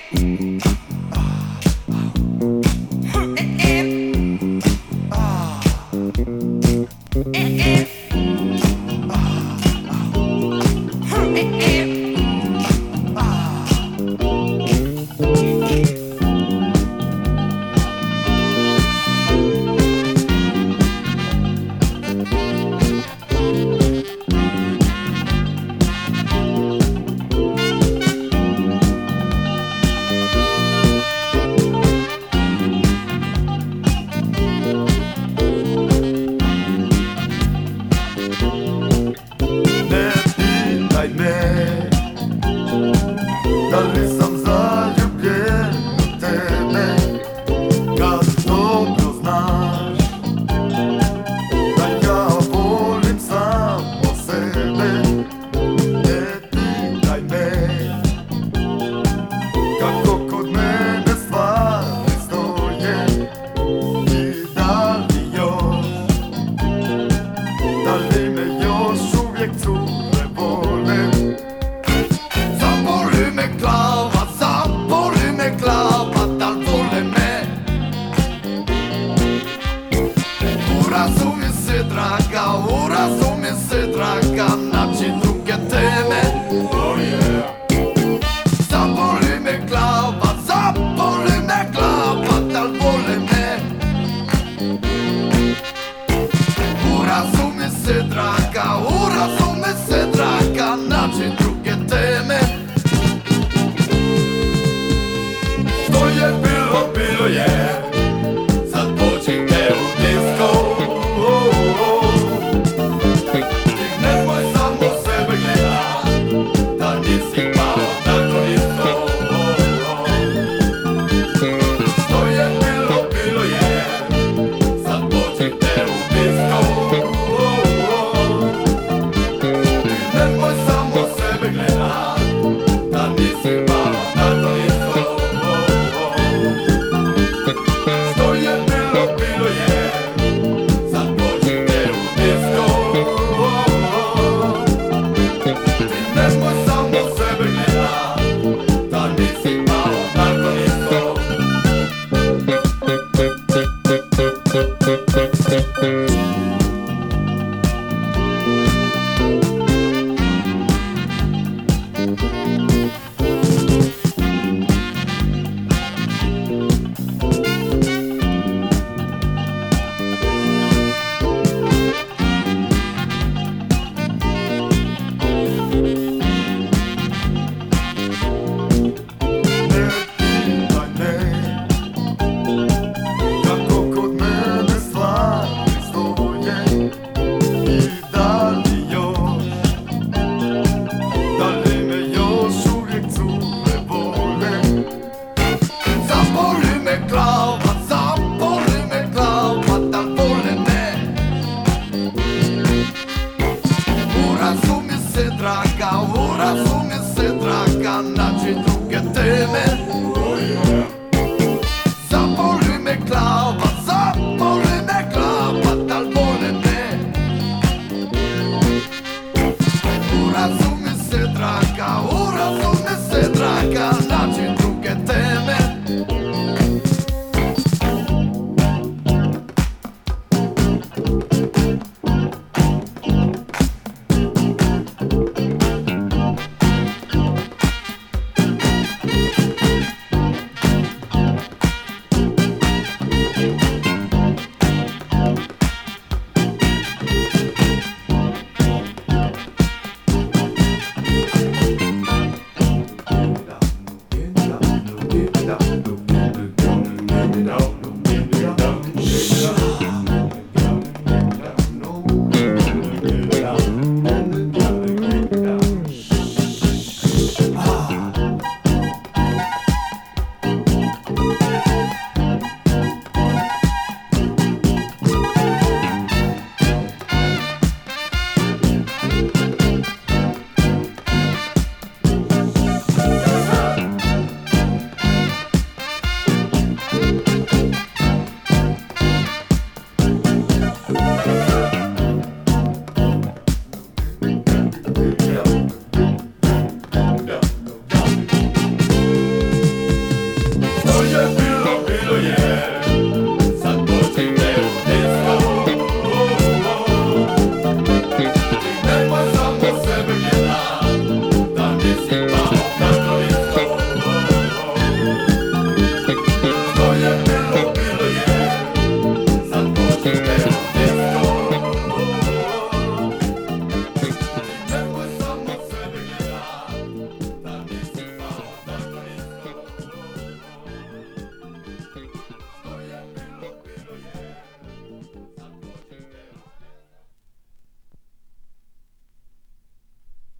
Da li sam zaljubljen u tebe, kad dobro znaš da ja volim samo sebe. Ne pitaj me kako kod mene stvari stoje i da li me još uvijek cure vole. Zaboli me glava, dal vole me. Urazumi se draga, naći druge teme. Oh yeah. Zaboli me glava, dal vole me. Urazumi se draga, naći druge teme. Što je bilo, bilo je. Sad počite u disco. I nemoj samo sebe gledat, da nisi pao tako isto. Što je bilo, bilo je. Sad počite u disco. I nemoj samo sebe gledat, da nisi pao tako isto. Što je bilo, bilo je. Sad počite u disco. I nemoj samo sebe gledat, da nisi pao tako isto. Urazumi se draga, naći druge teme. Oh yeah.